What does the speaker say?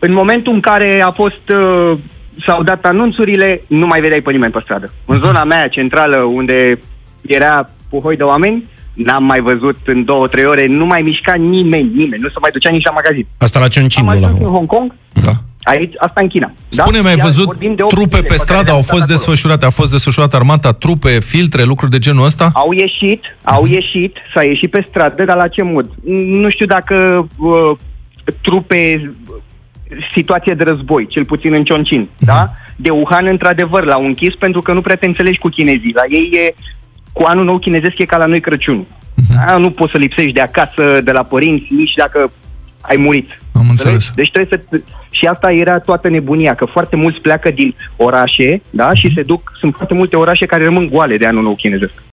În momentul în care s-au dat anunțurile, nu mai vedeai pe nimeni pe stradă. În zona mea centrală, unde era puhoi de oameni, n-am mai văzut în 2-3 ore, nu mai mișca nimeni, nu se mai ducea nici la magazin. Asta la Chongqing, am nu la ajuns în Hong Kong, aici, asta în China. Spune-mi, ai văzut trupe pe stradă, au fost desfășurate, a fost desfășurată armata, trupe, filtre, lucruri de genul ăsta? Au ieșit, s-a ieșit pe stradă, dar la ce mod? Nu știu dacă trupe, situație de război, cel puțin în Chongqing, da? De Wuhan, într-adevăr, l-au închis pentru că nu prea te înțelegi cu chinezii. La ei cu anul nou chinezesc e ca la noi Crăciunul. Nu poți să lipsești de acasă, de la părinți, nici dacă ai murit. Am înțeles. Deci trebuie să... Și asta era toată nebunia, că foarte mulți pleacă din orașe, da? Și se duc, sunt foarte multe orașe care rămân goale de anul nou chinezesc.